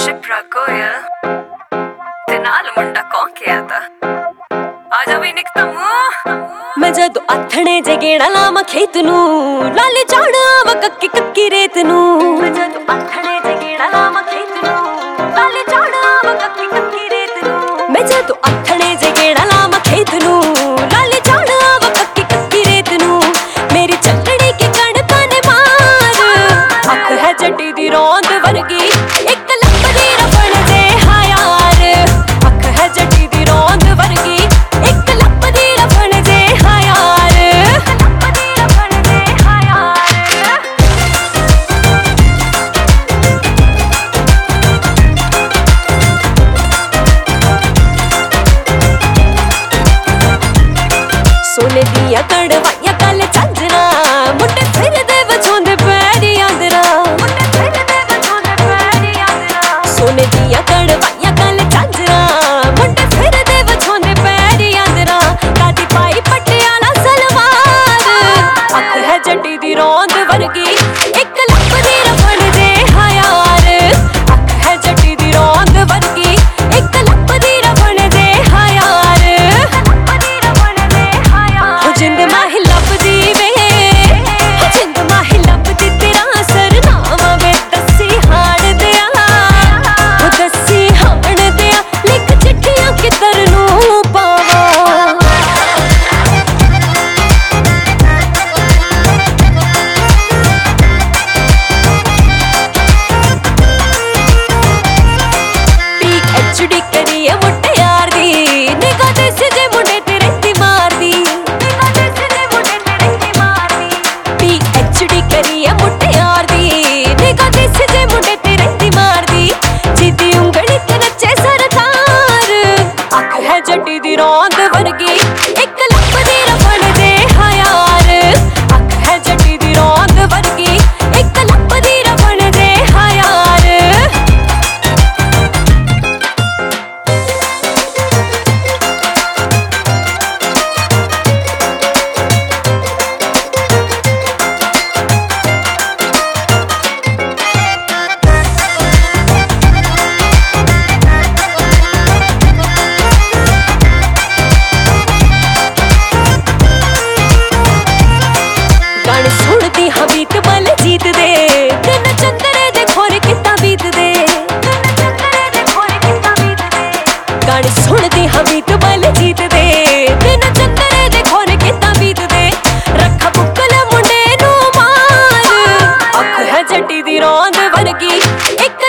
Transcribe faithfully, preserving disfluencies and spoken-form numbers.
शिप्रा कोयल ते नाल मुंडा कौन किया था आजा भी निकता मुंह मैं जदों आथणे जे गेड़ा लावां खेत नूं लाले झाड़ आवां कक्की कक्की रेत नूं मैं जदों आथणे जे गेड़ा लावां खेत नूं लाले झाड़ आवां कक्की कक्की रेत नूं मैं जदों आथणे जे गेड़ा लावां खेत नूं लाले झाड़ आवां कक्की कक्की रेत नूं मेरी चटड़ी के कणकां ने मार अख है जड्डी दी रौंद वर्गी एक लंबी रबड़ दे हा यार अख है जड्डी दी रौंद वर्गी एक लंबी रबड़ दे हा यार लंबी रबड़ दे हा यार सोने दिया कड़वाइयां कल झांजना मुंडे फिरदे वछोंदे पैरी आंदरा मुंडे फिरदे वछोंदे पैरी आंदरा सोने दिया कड़वाइयां कल झांजना मुंडे फिरदे वछोंदे पैरी आंदरा कादी पाई पटियाला सलवार अख है जड्डी दी रौंद वर्गी एक लंबी रबड़ दे हा यार अख है जड्डी दी रौंद वर्गी एक लंबी रबड़ दे हा यार लंबी रबड़ दे हा यार हो जिंद माही लभदी वे हो जिंद माही लभदी तेरा सरनामा वे दसी हाण दिया हो दसी हाण दिया लिख चिट्ठियां किधर नूं पावां पीएचडी करिए मुटियार दी निगाह दे सिजे मुंडे ते रहती मारदी निगाह दे सिजे मुंडे ते रहती मारदी पीएचडी करिए मुटियार दी निगाह दे सिजे मुंडे ते रहती मारदी जिदी उंगली ते नचे सरदार अख है जड्डी दी रौंद वर्गी एक लंबी रबड़ दे हा यार अख है जड्डी दी रौंद वर्गी एक लंबी रबड़ दे हा यार गाने सुनदी हां बीत बल जीत दे दिन चंदरे दे खोर किता बीत दे दिन चंदरे दे खोर किता बीत दे गाने सुनदी हां बीत बल जीत दे दिन चंदरे दे खोर किता बीत दे रखा बुकल मुंडे नूं मार अख है जड्डी दी रौंद वर्गी एक